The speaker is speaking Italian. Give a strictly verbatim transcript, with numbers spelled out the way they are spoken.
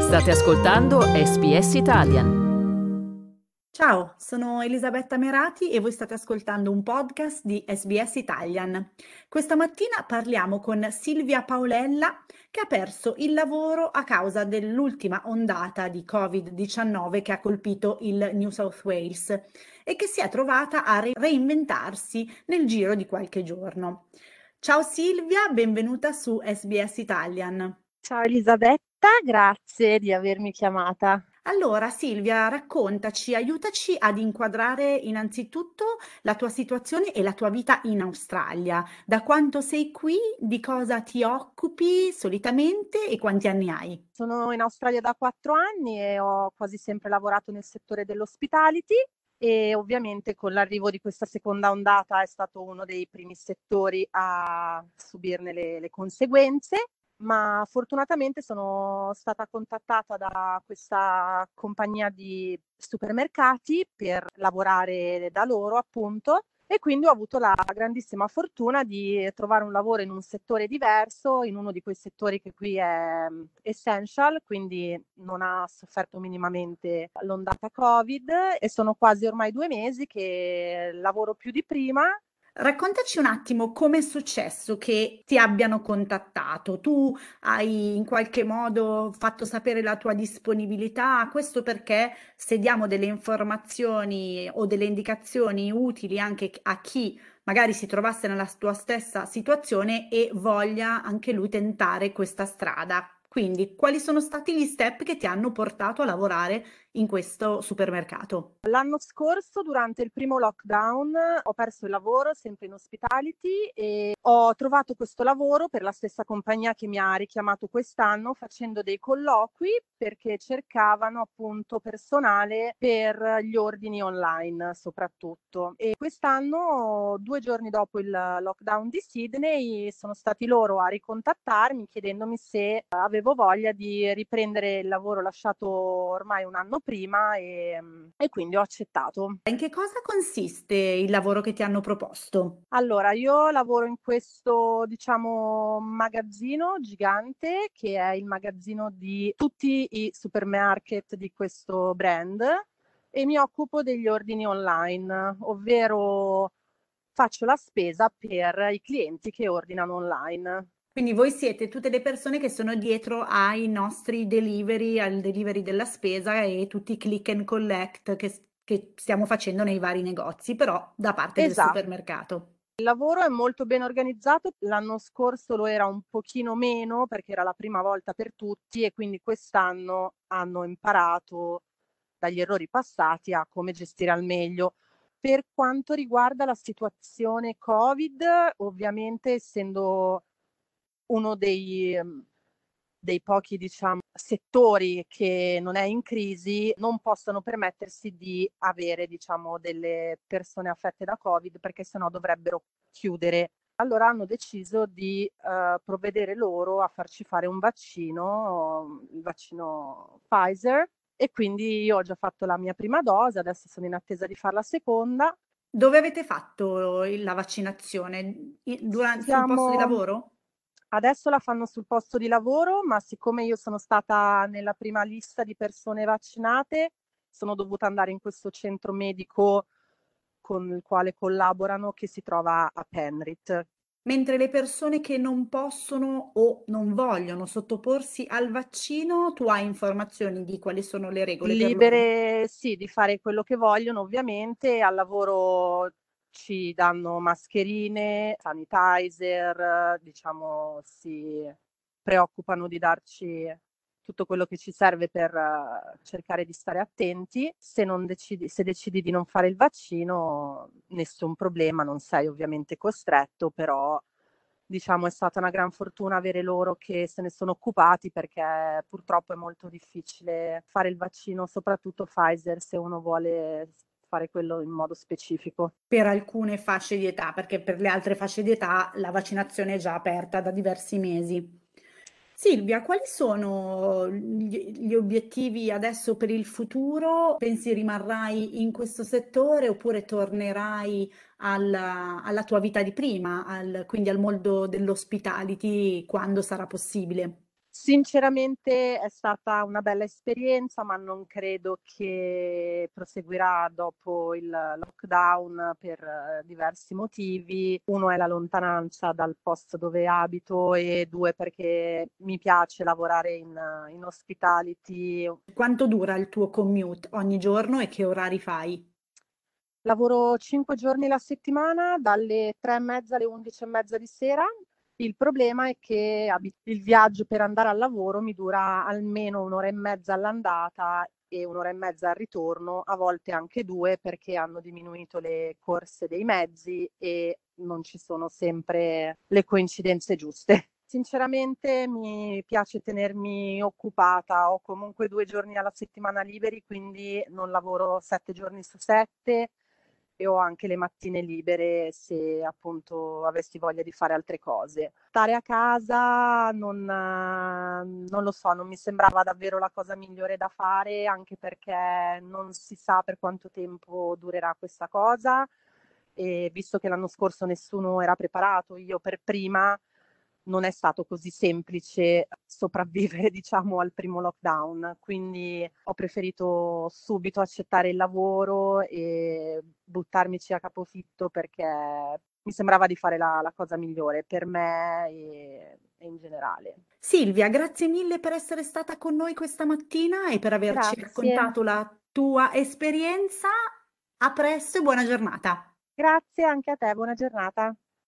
State ascoltando S B S Italian. Ciao, sono Elisabetta Merati e voi state ascoltando un podcast di S B S Italian. Questa mattina parliamo con Silvia Paolella che ha perso il lavoro a causa dell'ultima ondata di covid diciannove che ha colpito il New South Wales e che si è trovata a re- reinventarsi nel giro di qualche giorno. Ciao Silvia, benvenuta su S B S Italian. Ciao Elisabetta, grazie di avermi chiamata. Allora, Silvia, raccontaci, aiutaci ad inquadrare innanzitutto la tua situazione e la tua vita in Australia. Da quanto sei qui, di cosa ti occupi solitamente e quanti anni hai? Sono in Australia da quattro anni e ho quasi sempre lavorato nel settore dell'hospitality e ovviamente con l'arrivo di questa seconda ondata è stato uno dei primi settori a subirne le, le conseguenze. Ma fortunatamente sono stata contattata da questa compagnia di supermercati per lavorare da loro, appunto, e quindi ho avuto la grandissima fortuna di trovare un lavoro in un settore diverso, in uno di quei settori che qui è mm, essential, quindi non ha sofferto minimamente l'ondata Covid, e sono quasi ormai due mesi che lavoro più di prima. Raccontaci un attimo come è successo che ti abbiano contattato. Tu hai in qualche modo fatto sapere la tua disponibilità, questo perché se diamo delle informazioni o delle indicazioni utili anche a chi magari si trovasse nella tua stessa situazione e voglia anche lui tentare questa strada. Quindi, quali sono stati gli step che ti hanno portato a lavorare in questo supermercato? L'anno scorso, durante il primo lockdown, ho perso il lavoro sempre in hospitality e ho trovato questo lavoro per la stessa compagnia che mi ha richiamato quest'anno, facendo dei colloqui perché cercavano appunto personale per gli ordini online soprattutto. E quest'anno, due giorni dopo il lockdown di Sydney, sono stati loro a ricontattarmi chiedendomi se avevo voglia di riprendere il lavoro lasciato ormai un anno prima e, e quindi ho accettato. In che cosa consiste il lavoro che ti hanno proposto? Allora, io lavoro in questo, diciamo, magazzino gigante che è il magazzino di tutti i supermarket di questo brand e mi occupo degli ordini online, ovvero faccio la spesa per i clienti che ordinano online. Quindi voi siete tutte le persone che sono dietro ai nostri delivery, al delivery della spesa e tutti i click and collect che, che stiamo facendo nei vari negozi, però da parte del Esatto. supermercato. Il lavoro è molto ben organizzato, l'anno scorso lo era un pochino meno perché era la prima volta per tutti e quindi quest'anno hanno imparato dagli errori passati a come gestire al meglio. Per quanto riguarda la situazione Covid, ovviamente essendo uno dei, ehm, dei pochi, diciamo, settori che non è in crisi, non possono permettersi di avere, diciamo, delle persone affette da Covid perché sennò dovrebbero chiudere. Allora hanno deciso di eh, provvedere loro a farci fare un vaccino, il vaccino Pfizer, e quindi io ho già fatto la mia prima dose, adesso sono in attesa di fare la seconda. Dove avete fatto il- la vaccinazione? I- duran- sul posto di Siamo lavoro? Adesso la fanno sul posto di lavoro, ma siccome io sono stata nella prima lista di persone vaccinate, sono dovuta andare in questo centro medico con il quale collaborano, che si trova a Penrith. Mentre le persone che non possono o non vogliono sottoporsi al vaccino, tu hai informazioni di quali sono le regole per loro? Libere, sì, di fare quello che vogliono, ovviamente. Al lavoro ci danno mascherine, sanitizer, diciamo, si preoccupano di darci tutto quello che ci serve per uh, cercare di stare attenti. Se, non decidi, se decidi di non fare il vaccino, nessun problema, non sei ovviamente costretto, però diciamo è stata una gran fortuna avere loro che se ne sono occupati perché purtroppo è molto difficile fare il vaccino, soprattutto Pfizer, se uno vuole fare quello in modo specifico. Per alcune fasce di età, perché per le altre fasce di età la vaccinazione è già aperta da diversi mesi. Silvia, quali sono gli, gli obiettivi adesso per il futuro? Pensi rimarrai in questo settore oppure tornerai alla, alla tua vita di prima, al- quindi al mondo dell'hospitality quando sarà possibile? Sinceramente è stata una bella esperienza, ma non credo che proseguirà dopo il lockdown per eh, diversi motivi. Uno è la lontananza dal posto dove abito e due perché mi piace lavorare in, in hospitality. Quanto dura il tuo commute ogni giorno e che orari fai? Lavoro cinque giorni la settimana, dalle tre e mezza alle undici e mezza di sera. Il problema è che abi- il viaggio per andare al lavoro mi dura almeno un'ora e mezza all'andata e un'ora e mezza al ritorno, a volte anche due perché hanno diminuito le corse dei mezzi e non ci sono sempre le coincidenze giuste. Sinceramente mi piace tenermi occupata, ho comunque due giorni alla settimana liberi, quindi non lavoro sette giorni su sette e ho anche le mattine libere se appunto avessi voglia di fare altre cose. Stare a casa non, eh, non lo so, non mi sembrava davvero la cosa migliore da fare, anche perché non si sa per quanto tempo durerà questa cosa e visto che l'anno scorso nessuno era preparato, io per prima, non è stato così semplice sopravvivere, diciamo, al primo lockdown, quindi ho preferito subito accettare il lavoro e buttarmici a capofitto perché mi sembrava di fare la, la cosa migliore per me e, e in generale. Silvia, grazie mille per essere stata con noi questa mattina e per averci Grazie, raccontato la tua esperienza. A presto e buona giornata. grazie anche a te, buona giornata.